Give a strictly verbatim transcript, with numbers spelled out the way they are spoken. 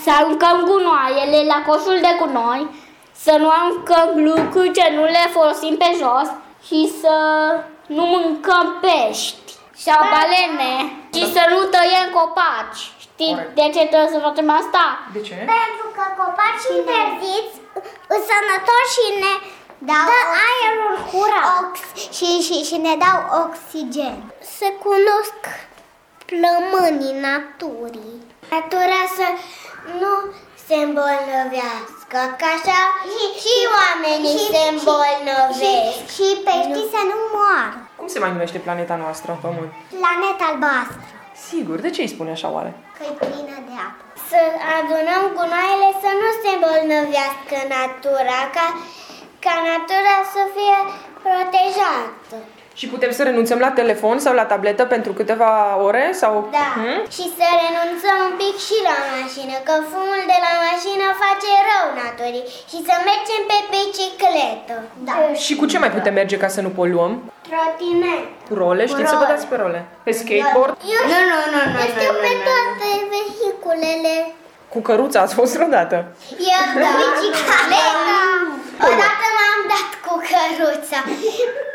Să aruncăm gunoaiele la coșul de gunoi, să nu aruncăm lucruri ce nu le folosim pe jos și să nu mâncăm pești sau balene și să nu tăiem copaci. Știi de ce trebuie să facem asta? De ce? Pentru că copacii interziți sunt sănătoși și ne dau da, aerul curat și, și, și ne dau oxigen. Se cunosc plămânii naturii. Natura să nu se îmbolnăvească, că așa și, și oamenii și, se îmbolnăvesc. Și, și peștii nu. să nu moară. Cum se mai numește planeta noastră, Pământ? Planeta albastră. Sigur, de ce îi spune așa oare? Că e plină de apă. Să adunăm gunoaiele să nu se îmbolnăvească natura, ca, ca natura să fie protejată. Și putem să renunțăm la telefon sau la tabletă pentru câteva ore? Sau... Da, hmm? și să renunțăm un pic și la mașină, că fumul de la mașină face rău naturii. Și să mergem pe bicicletă. Da. Și cu ce mai putem merge ca să nu poluăm? Trotinetă. Role? Știți să vă dați pe role? Pe skateboard? Eu, nu, nu, nu, eu știu pe toate vehiculele. Cu căruța ați fost vreodată? Eu da. Bicicleta. Odată m-am dat cu căruța.